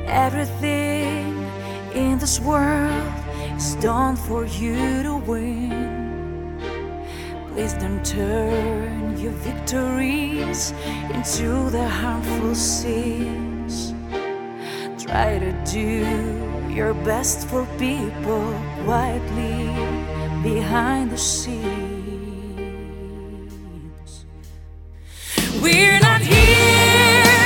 Everything in this world is done for you to win. Please don't turn your victories into the harmful sins. Try to do your best for people quietly behind the scenes.